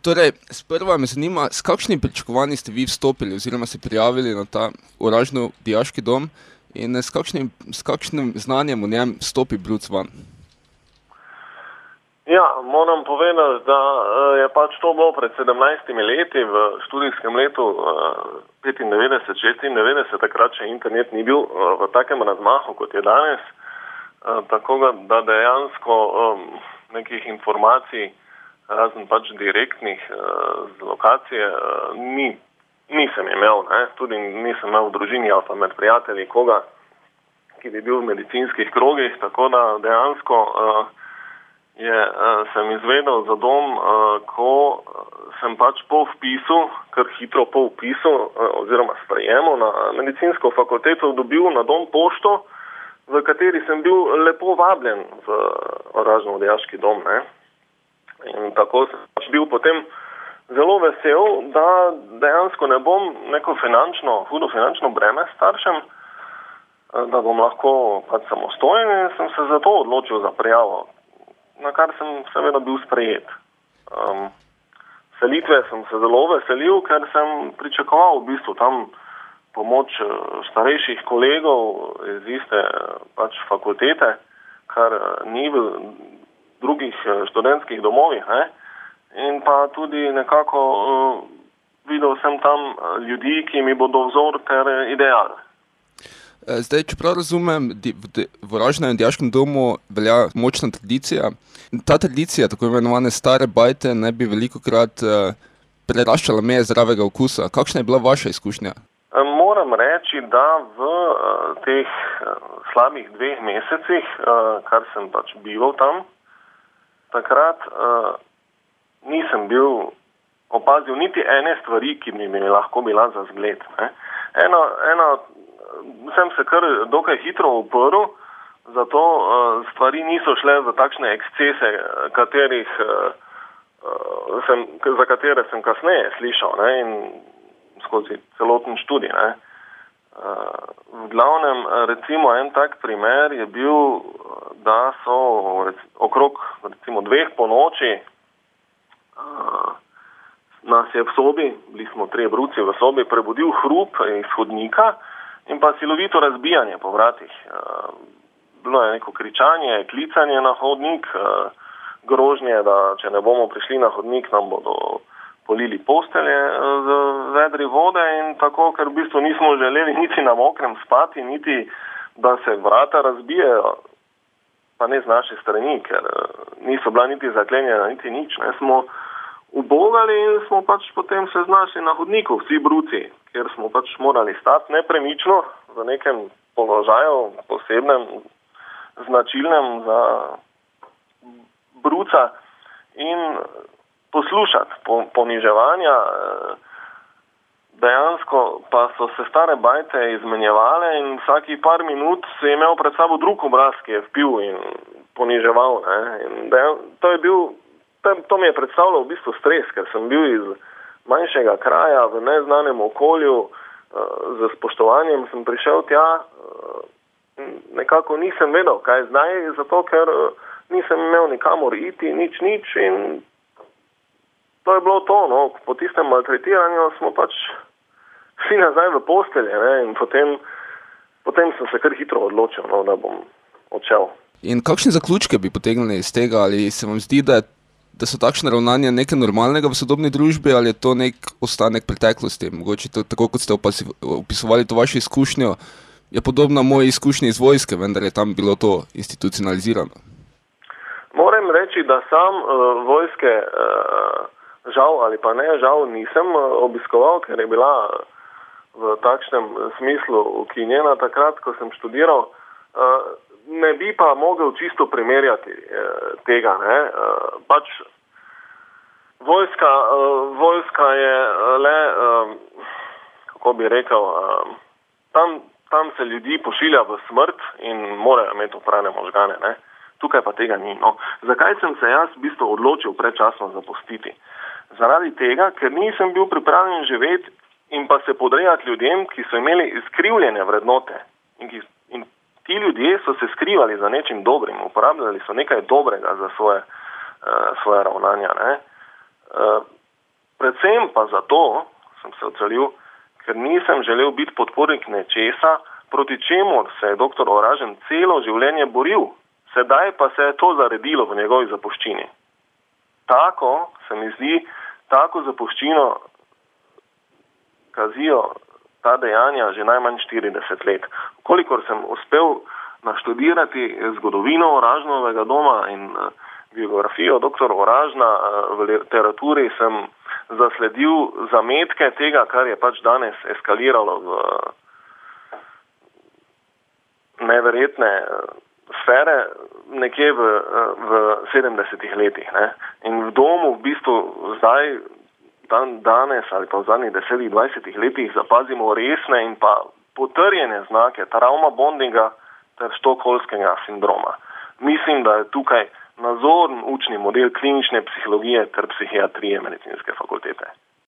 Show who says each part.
Speaker 1: Torej, sprva me zanima, s kakšnimi pričakovanji ste vi vstopili oziroma se prijavili na ta Oražno dijaški dom in s kakšnim znanjem v njem vstopi Bruc van?
Speaker 2: Ja, moram povedati, da je pač to bilo pred 17 leti v študijskem letu 95-96, takrat še internet ni bil v takem razmahu, kot je danes, tako da dejansko nekih informacij, razen pač direktnih z lokacije, nisem imel, ne? Tudi nisem imel v družini ali pa med prijatelji koga, ki bi bil v medicinskih krogih, tako da dejansko sem izvedel za dom, ko sem pač po vpisu, kar hitro po vpisu oziroma sprejemu na medicinsko fakulteto dobil na dom pošto, v kateri sem bil lepo vabljen v Oražno dijaški dom, ne. In tako sem pač bil potem zelo vesel, da dejansko ne bom neko hudo finančno breme staršem, da bom lahko pač samostojen in sem se zato odločil za prijavo, na kar sem seveda bil sprejet. Selitve sem se zelo veselil, ker sem pričakoval v bistvu tam pomoč starejših kolegov iz iste pač fakultete, kar ni v drugih študentskih domovih, ne? In pa tudi nekako videl sem tam ljudi, ki mi bodo vzor ter ideal.
Speaker 1: Zdaj, čeprav razumem, v Oražnem dijaškem domu velja močna tradicija. Ta tradicija, tako imenovane stare bajte, ne bi velikokrat preraščala meje zdravega okusa. Kakšna je bila vaša izkušnja?
Speaker 2: Moram reči, da v teh slabih 2 mesecih, kar sem pač bival tam, takrat nisem bil opazil niti ene stvari, ki bi mi lahko bila za zgled, ne. Sem se kar dokaj hitro uprl, zato stvari niso šle za takšne ekscese, za katere sem kasneje slišal, ne, in skozi celoten študij, ne. V glavnem, recimo, en tak primer je bil, da so okrog, recimo, 2 ponoči nas je v sobi, bili smo 3 bruci v sobi, prebudil hrup iz hodnika in pa silovito razbijanje po vratih. Bilo je neko kričanje, klicanje na hodnik, grožnje, da če ne bomo prišli na hodnik, nam bodo polili postelje z vedri vode in tako, ker v bistvu nismo želeli niti na mokrem spati, niti da se vrata razbijejo, pa ne z naše strani, ker niso bila niti zaklenjena, niti nič, ne, smo ubogali in smo pač potem se znašli na hodniku, vsi bruci, kjer smo pač morali stati nepremično v nekem položaju posebnem, značilnem za bruca in poslušati poniževanja. Dejansko pa so se stare bajte izmenjevale in vsaki par minut se je imel pred sabo drug obraz, ki je vpil in poniževal, ne. In to mi je predstavljalo v bistvu stres, ker sem bil iz manjšega kraja v neznanem okolju, z spoštovanjem sem prišel tja, nekako nisem vedel, kaj zdaj, zato ker nisem imel nikamor iti, nič in to je bilo to, no. Po tistem maltretiranju smo pač šli nazaj v postelje, ne, in potem sem se kar hitro odločil, no, da bom odšel. In
Speaker 1: kakšne zaključke bi potegnili iz tega, ali se vam zdi, da so takšne ravnanja nekaj normalnega v sodobni družbi, ali je to nek ostanek preteklosti? Mogoče to, tako kot ste opisovali to vašo izkušnjo, je podobna moji izkušnji iz vojske, vendar je tam bilo to institucionalizirano.
Speaker 2: Moram reči, da sam vojske žal ali pa ne žal nisem obiskoval, ker je bila v takšnem smislu ukinjena takrat, ko sem študiral. Ne bi pa mogel čisto primerjati tega, ne. Pač vojska je le, kako bi rekel, tam se ljudi pošilja v smrt in morajo imeti oprane možgane, ne. Tukaj pa tega ni, no. Zakaj sem se jaz v bistvu odločil predčasno zapustiti? Zaradi tega, ker nisem bil pripravljen živeti in pa se podrejati ljudem, ki so imeli izkrivljene vrednote in ti ljudje so se skrivali za nečim dobrim, uporabljali so nekaj dobrega za svoje ravnanja, ne. Predvsem pa zato sem se odselil, ker nisem želel biti podpornik nečesa, proti čemur se je dr. Oražen celo življenje boril. Sedaj pa se je to zaredilo v njegovi zapuščini. Tako se mi zdi, tako zapuščino kazijo ta dejanja že najmanj 40 let. Kolikor sem uspel naštudirati zgodovino Oražnovega doma in biografijo dr. Oražna v literaturi, sem zasledil zametke tega, kar je pač danes eskaliralo v neverjetne sfere nekje v 70-ih letih. Ne? In v domu v bistvu zdaj, danes ali pa v zadnjih 10-20 letih zapazimo resne in pa potrjene znake travma bondinga ter štokholmskega sindroma. Mislim, da je tukaj nazoren učni model klinične psihologije ter psihiatrije medicinske fakultete.